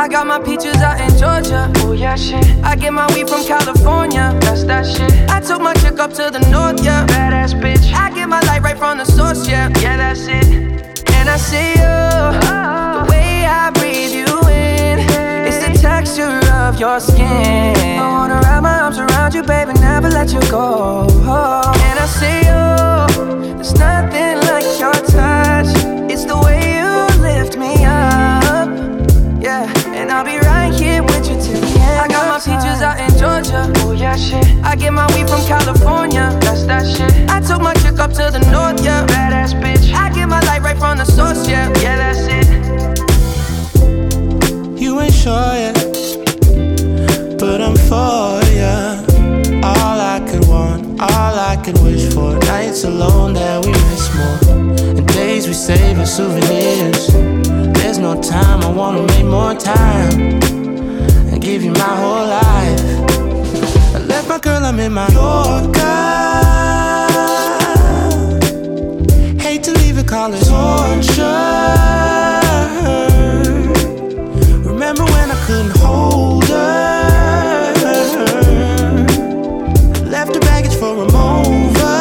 I got my peaches out in Georgia. Oh yeah, shit. I get my weed from California. That's that shit. I took my chick up to the north, yeah. Badass bitch. I get my light right from the source, yeah. Yeah, that's it. And I see you, the way I breathe you in. It's the texture of your skin. I wanna wrap my arms around you, baby, never let you go. And I see you, there's nothing like your touch. It's the way you lift me up, yeah. And I'll be right here with you till the end. I got my peaches out in Georgia. Oh yeah, shit. I get my weed from California. That's that shit. I took my chick up to the north, yeah. Badass bitch. I get my light right from the source, yeah. Yeah, that's it. You ain't sure yet, but I'm for ya. All I could want, all I could wish for. Nights alone that we miss more, and days we save as souvenirs. There's no time, I wanna make more time and give you my whole life. I left my girl, I'm in my Yorker. Hate to leave it, call it torture. Remember when I couldn't hold her? Left her baggage for a mover.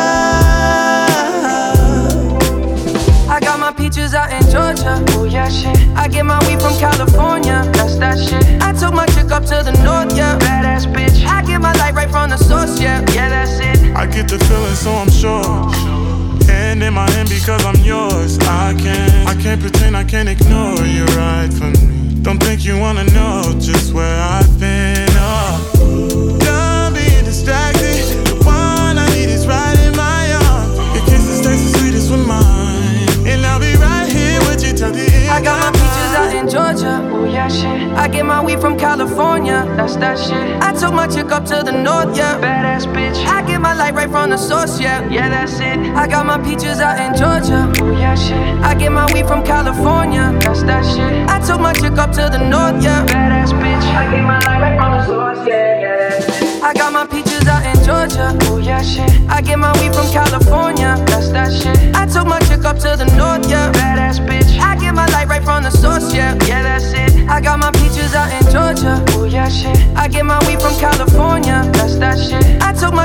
I got my peaches out in Georgia. Oh yeah, shit. I get my weed from California. That's that shit. I took my chick up to the north, yeah. Badass bitch. I get my light right from the source, yeah. Yeah, that's it. I get the feeling, so I'm sure. Hand in my hand because I'm yours. I can't pretend, I can't ignore you right from me. Don't think you wanna know just where I've been. Done being distracted. The one I need is right in my arms. Your kisses taste the sweetest with mine, and I'll be right here with you till the end. I got my peaches out in Georgia. Oh yeah, shit. I get my weed from California. That's that shit. I took my chick up to the north, yeah. Badass bitch. I get my light right from the source, yeah. Yeah, that's it. I got my peaches out in Georgia. Oh yeah, shit. I get my weed from California. That's that shit. I took my chick up to the north, yeah. Badass bitch. I get my light right from the source, yeah. Yeah, that's it. I got my peaches out in Georgia. Oh yeah, shit. I get my weed from California. That's that shit. I took my chick up to the north, yeah. Badass bitch. I get my light right from the source, yeah. Yeah, that's it. I got my peaches out in Georgia. Oh yeah, shit. I get my weed from California. That's that shit. I took my